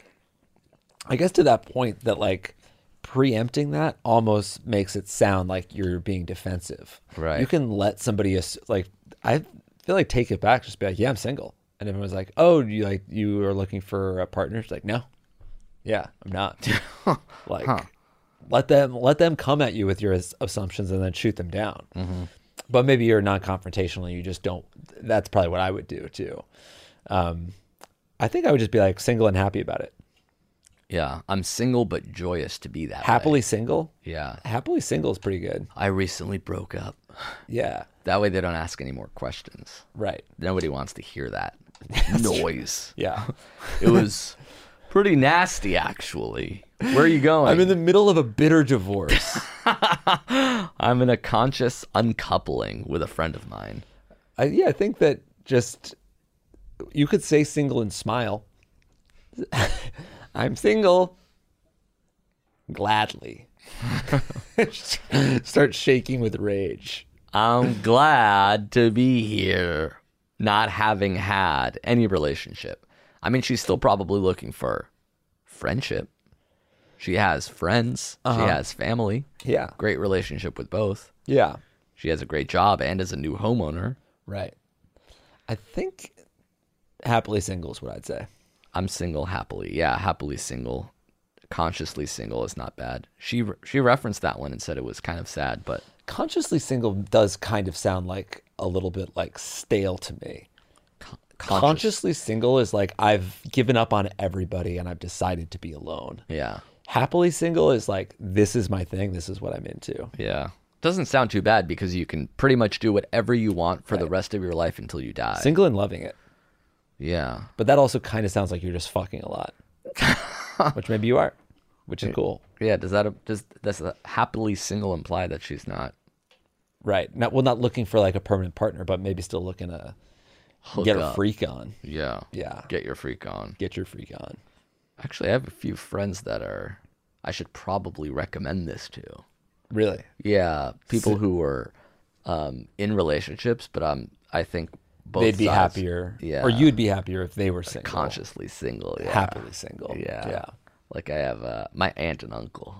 I guess to that point, that like preempting that almost makes it sound like you're being defensive. Right. You can let somebody ass- like I feel like take it back, just be like, yeah, I'm single, and everyone's like, oh, you like you are looking for a partner? It's like, no, yeah, I'm not. Like, Huh. let them let them come at you with your as- assumptions and then shoot them down. Mm-hmm. But maybe you're non-confrontational. You just don't. That's probably what I would do too. Um, I think I would just be like single and happy about it. Yeah, I'm single but joyous to be that Happily way. single. Yeah. Happily single is pretty good. I recently broke up. Yeah. That way they don't ask any more questions. Right. Nobody wants to hear that noise. Yeah. It was pretty nasty, actually. Where are you going? I'm in the middle of a bitter divorce. I'm in a conscious uncoupling with a friend of mine. I, yeah, I think that just you could say single and smile. I'm single. Gladly. Start shaking with rage. I'm glad to be here, not having had any relationship. I mean, she's still probably looking for friendship. She has friends. Uh-huh. She has family. Yeah. Great relationship with both. Yeah. She has a great job and is a new homeowner. Right. I think happily single is what I'd say. I'm single happily. Yeah, happily single. Consciously single is not bad. She she referenced that one and said it was kind of sad, but Consciously single does kind of sound like a little bit like stale to me. conscious- Consciously single is like I've given up on everybody and I've decided to be alone. Yeah. Happily single is like, this is my thing. This is what I'm into. Yeah. Doesn't sound too bad because you can pretty much do whatever you want for the rest of your life until you die. Single and loving it. Yeah. But that also kind of sounds like you're just fucking a lot, which maybe you are, which is cool. Yeah. Does that does does the happily single imply that she's not Right. Not well, not looking for like a permanent partner, but maybe still looking to hook get up? a freak on. Yeah. Yeah. Get your freak on. Get your freak on. Actually, I have a few friends that are. I should probably recommend this to. Really? Yeah, people who are um, in relationships, but um, I think both They'd be sides- happier. Yeah, Or you'd be happier if they were single. consciously single. Yeah. Happily single. Yeah. Yeah. Like I have uh, my aunt and uncle.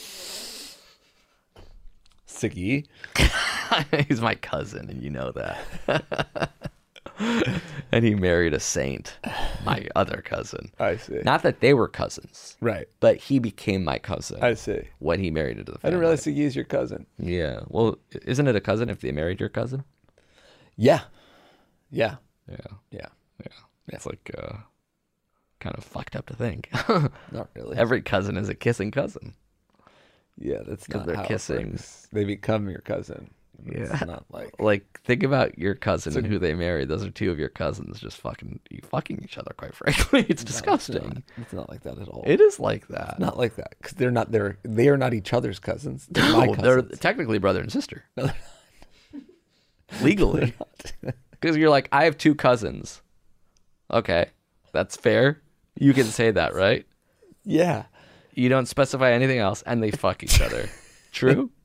Siggy. He's my cousin, and you know that. And he married a saint, my other cousin. I see. Not that they were cousins, Right. but he became my cousin. I see. when he married into the I family. didn't realize Siggy is your cousin. Yeah. Well, isn't it a cousin if they married your cousin? Yeah. Yeah. Yeah. Yeah. Yeah. It's like uh, kind of fucked up to think. Not really. Every cousin is a kissing cousin. Yeah, that's 'Cause not they're how it kissing. works. They become your cousin. It's Yeah. not like Like, think about your cousin So- and who they married. Those are two of your cousins just fucking you fucking each other. Quite frankly, it's No, disgusting. It's not, it's not like that at all. It is like that. Not like that because they're not. They're they are not each other's cousins. They're my No, they're cousins. technically brother and sister. No, Legally. Because you're like, I have two cousins. Okay, that's fair. You can say that, right? Yeah. You don't specify anything else, and they fuck each other. True?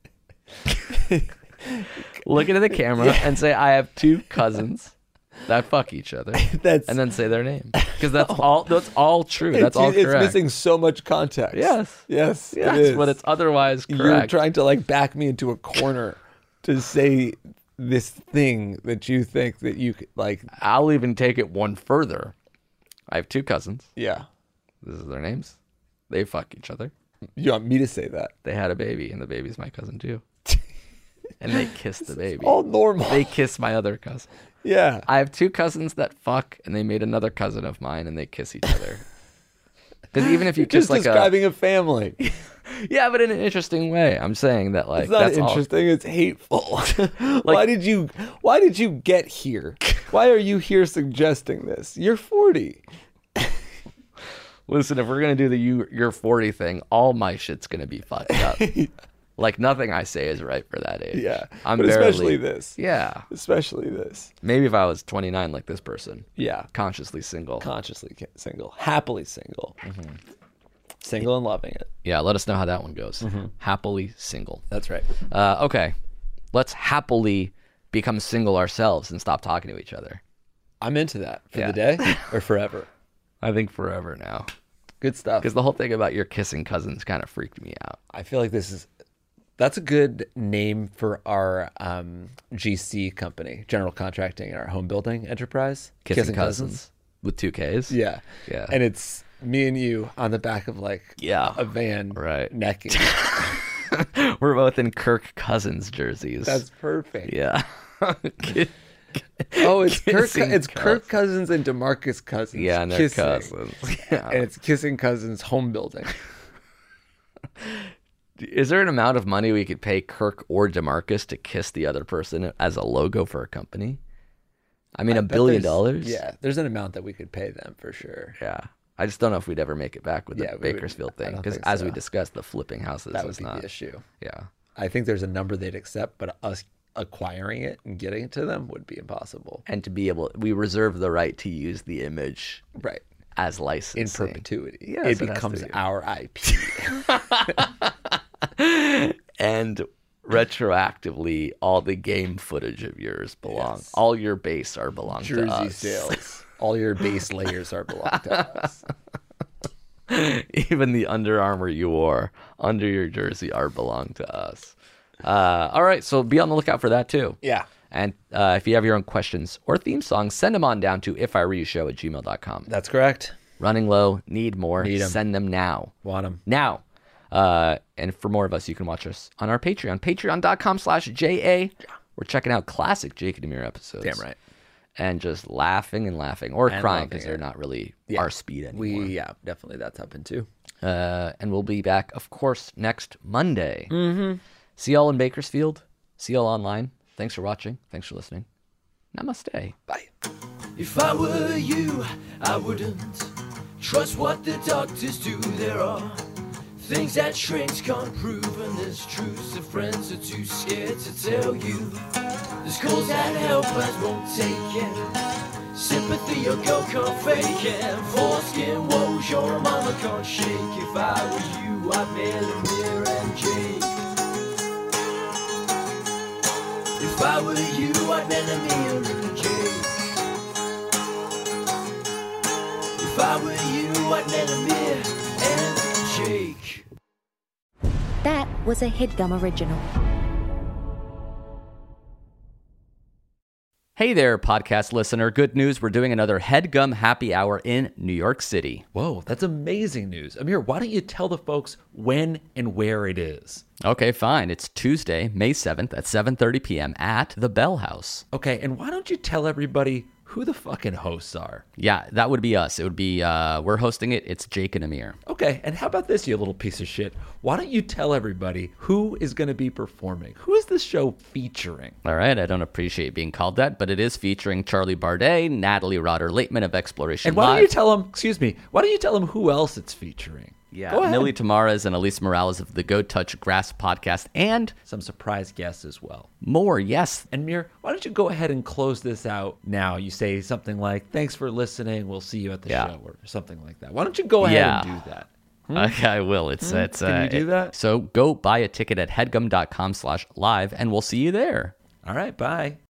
Look into the camera Yeah. and say, I have two cousins that fuck each other. That's and then say their name. Because that's all that's all true. That's it's, all it's correct. missing so much context. Yes. Yes. Yes, it is. but it's otherwise correct. You're trying to like back me into a corner to say this thing that you think that you could like. I'll even take it one further. I have two cousins. Yeah. This is their names. They fuck each other. You want me to say that? They had a baby, and the baby's my cousin too. And they kiss the baby. All normal. They kiss my other cousin. Yeah. I have two cousins that fuck, and they made another cousin of mine, and they kiss each other. Because even if you You're kiss just like describing a, family. a yeah, but in an interesting way. I'm saying that like It's not that's all- interesting. It's hateful. why did you? Why did you get here? Why are you here suggesting this? You're forty. Listen, if we're gonna do the you you're forty thing, all my shit's gonna be fucked up. Like nothing I say is right for that age. Yeah. I'm but barely, especially this. Yeah. Especially this. Maybe if I was twenty-nine like this person. Yeah. Consciously single. Consciously single. Happily single. Mm-hmm. Single and loving it. Yeah. Let us know how that one goes. Mm-hmm. Happily single. That's right. Uh, okay. Let's happily become single ourselves and stop talking to each other. I'm into that. For Yeah. the day or forever? I think forever now. Good stuff. Because the whole thing about your kissing cousins kind of freaked me out. I feel like this is that's a good name for our um, G C company, general contracting and our home building enterprise. Kissing, cousins. With two Ks. Yeah. Yeah. And it's me and you on the back of like Yeah. a van, Right. necking. We're both in Kirk Cousins jerseys. That's perfect. Yeah. Oh, it's Kirk. Kissing It's Kirk Cousins. Cousins and DeMarcus Cousins. Yeah, and they're kissing. cousins. Yeah. And it's Kissing Cousins home building. Is there an amount of money we could pay Kirk or DeMarcus to kiss the other person as a logo for a company? I mean, I a bet billion there's- dollars? Yeah, there's an amount that we could pay them for sure. Yeah. I just don't know if we'd ever make it back with the Yeah, we would- Bakersfield I thing. don't Because think as we so. discussed, the flipping houses That would is be not. the issue. Yeah. I think there's a number they'd accept, but us acquiring it and getting it to them would be impossible. And to be able, we reserve the right to use the image Right. as In licensing. perpetuity. Yes, it it has becomes to be. our I P. And retroactively, all the game footage of yours belong. Yes. All your base are belong to Jersey us. sales. All your base layers are belong to us. Even the Under Armour you wore under your jersey are belong to us. Uh, all right, so be on the lookout for that too. Yeah. And uh, if you have your own questions or theme songs, send them on down to if I were you show at gmail dot com. That's correct. Running low, need more, Need 'em. send them now. Want them. Now. Uh, and for more of us, you can watch us on our Patreon, patreon dot com slash J A. We're checking out classic Jake and Amir episodes. Damn right. And just laughing and laughing or And crying loving because they're it. not really Yeah. our speed anymore. We, yeah, definitely that's happened too. Uh, and we'll be back, of course, next Monday. Mm-hmm. See y'all in Bakersfield. See y'all online. Thanks for watching. Thanks for listening. Namaste. Bye. If I were you, I wouldn't trust what the doctors do. There are things that shrinks can't prove, and there's truths that friends are too scared to tell you. There's calls that helpers won't take it. Sympathy your girl can't fake it. Foreskin woes your mama can't shake. If I were you, I'd mail Amir and Jake. If I were you, I'd mail Amir and Jake. If I were you, I'd mail Amir and Jake. That was a HeadGum original. Hey there, podcast listener. Good news. We're doing another HeadGum Happy Hour in New York City. Whoa, that's amazing news. Amir, why don't you tell the folks when and where it is? Okay, fine. It's Tuesday, May seventh at seven thirty p.m. at the Bell House. Okay, and why don't you tell everybody who the fucking hosts are? Yeah, that would be us. It would be, uh, we're hosting it. It's Jake and Amir. Okay, and how about this, you little piece of shit? Why don't you tell everybody who is going to be performing? Who is this show featuring? All right, I don't appreciate being called that, but it is featuring Charlie Bardet, Natalie Rotter-Lateman of Exploration And why Live. don't you tell them, excuse me, why don't you tell them who else it's featuring? Yeah, Go ahead. Millie Tamares and Elise Morales of the Go Touch Grass podcast, and Some surprise guests as well. more, yes. And Mir, why don't you go ahead and close this out now? You say something like, thanks for listening, we'll see you at the Yeah. show, or something like that. Why don't you go ahead Yeah. and do that? Okay, I will. It's Hmm? it's. Can uh, you do it- that? So go buy a ticket at headgum dot com slash live, and we'll see you there. All right, bye.